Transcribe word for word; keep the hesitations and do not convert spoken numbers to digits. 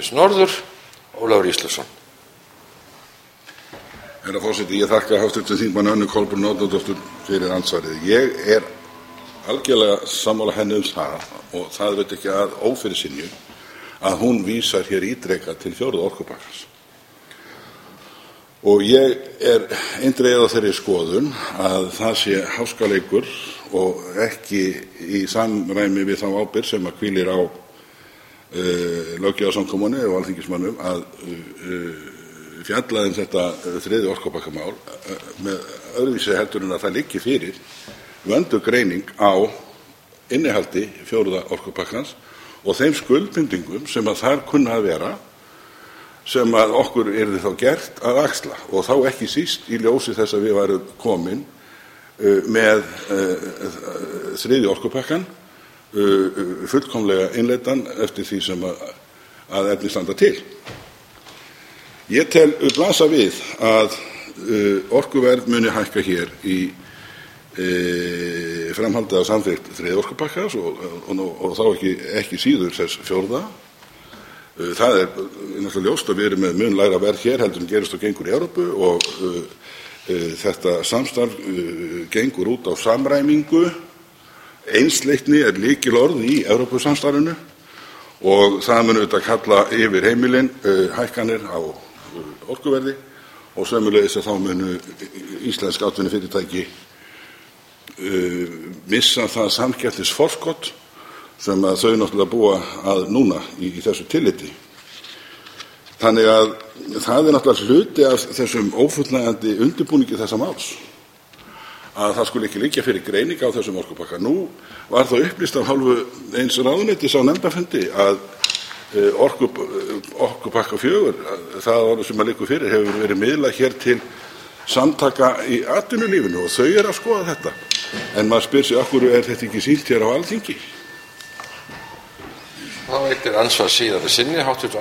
Norður, Ólafur Ísleifsson. Herra forseti, ég þakka háttvirtum þingmanni Önnu Kolbrúnu Árnadóttur fyrir andsvarið. Ég er algjörlega sammála henni um það, og það er ekki að ófyrirsynju, að hún vísar hér ítrekað til fjórða orkupakkans. Og ég er eindregið á þeirri skoðun að það sé háskaleikur og ekki í samræmi við þá ábyrgð sem að hvílir á uh, löggjafarsamkomunni og alþingismönnum að uh, fjalla um þetta þriðja orkupakkamál uh, með öðruvísi heldur en að það liggi fyrir vönduð greining á innihaldi fjórða orkupakkans og þeim skuldbindingum sem að þar kunna að vera, sem að okkur yrði þá gert að axla, og þá ekki síst í ljósi þess að við varum komin uh, með uh, þriðja orkupakkan uh, fullkomlega innleiddan eftir því sem að, að efni standa til. Ég tel blasa við að uh, orkuverð muni hækka hér í uh, framhaldi af samþykkt þriðja orkupakkans og, og, og, og þá ekki, ekki síður þess fjórða. Það er náttúrulega ljóst að við erum með mun lægra verð hér heldur en gerist og gengur í Evrópu, og uh, uh, þetta samstarf uh, gengur út á samræmingu. Einsleitni er lykilorð í Evrópusamstarfinu og það mun auðvitað kalla yfir heimilin uh, hækkanir á uh, orkuverði, og sömuleiðis að þá munu íslensk atvinnufyrirtæki uh, missa það samkeppnisforskot sem að þau náttúrulega búa að núna í, í þessu tilliti. Þannig að það er náttúrulega hluti af þessum ófullnægjandi undirbúningi þessa máls að það skuli ekki liggja fyrir greining á þessum orkupakka. Nú var það upplýst af hálfu eins ráðuneytis á nefndarfundi að orku, orkupakka fjögur, það orð sem að liggur fyrir, hefur verið miðlað hér til samtaka í atvinnulífinu og þau eru að skoða þetta. En maður spyr sig, af hverju er þetta ekki sýnt hér á Alþingi? Þá veitir ansvar síðari sinni, háttvirtur